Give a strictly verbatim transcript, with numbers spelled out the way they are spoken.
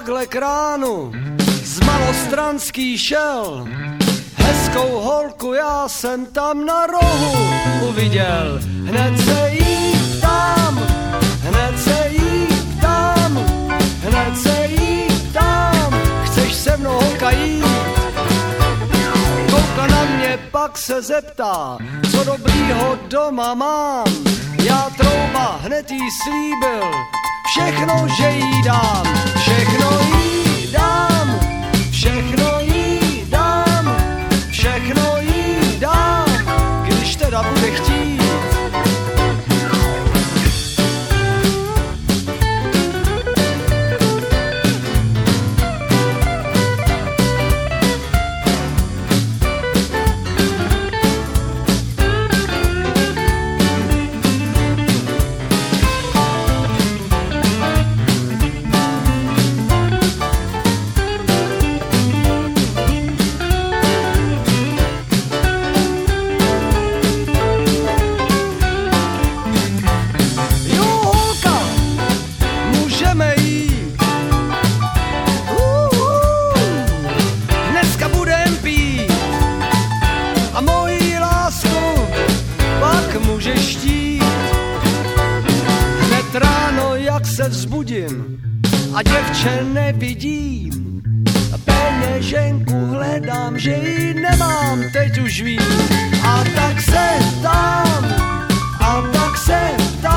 takhle k ránu z Malostranský šel. Hezkou holku já jsem tam na rohu uviděl. Hned se jí ptám, hned se jí ptám, hned se jí ptám, chceš se mnou holka jít? Koukla na mě, pak se zeptá, co dobrýho doma mám. Já trouba hned jí slíbil, všechno, že jí dám, všechno jí dám, všechno jí dám, všechno jí dám, když teda bude chtít. Se vzbudím a děvče nevidím, peněženku hledám, že ji nemám, teď už vím. A tak se ptám, a tak se ptám,